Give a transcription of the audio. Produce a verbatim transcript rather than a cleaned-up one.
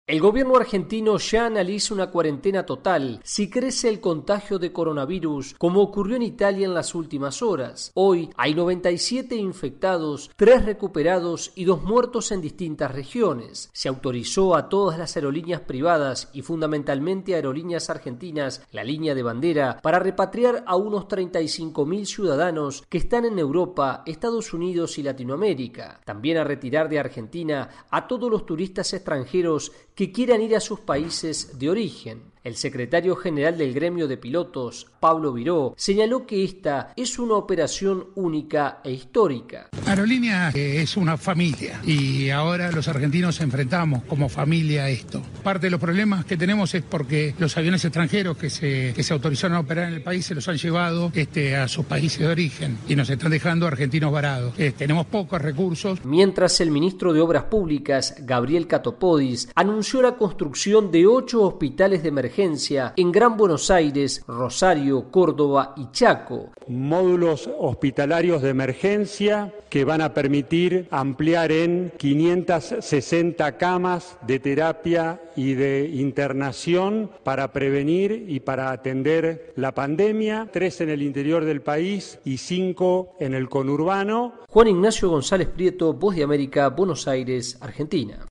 El gobierno argentino ya analiza una cuarentena total si crece el contagio de coronavirus, como ocurrió en Italia en las últimas horas. Hoy hay noventa y siete infectados, tres recuperados y dos muertos en distintas regiones. Se autorizó a todas las aerolíneas privadas y fundamentalmente aerolíneas argentinas, la línea de bandera, para repatriar a unos treinta y cinco mil ciudadanos que están en Europa, Estados Unidos y Latinoamérica. También a retirar de Argentina a todos los turistas extranjeros que quieran ir a sus países de origen. El secretario general del gremio de pilotos, Pablo Viró, señaló que esta es una operación única e histórica. Aerolíneas es una familia y ahora los argentinos enfrentamos como familia a esto. Parte de los problemas que tenemos es porque los aviones extranjeros que se, que se autorizaron a operar en el país se los han llevado este, a sus países de origen y nos están dejando argentinos varados. Eh, tenemos pocos recursos. Mientras el ministro de Obras Públicas, Gabriel Catopodis, anunció la construcción de ocho hospitales de emergencia en Gran Buenos Aires, Rosario, Córdoba y Chaco. Módulos hospitalarios de emergencia que van a permitir ampliar en quinientas sesenta camas de terapia y de internación para prevenir y para atender la pandemia, tres en el interior del país y cinco en el conurbano. Juan Ignacio González Prieto, Voz de América, Buenos Aires, Argentina.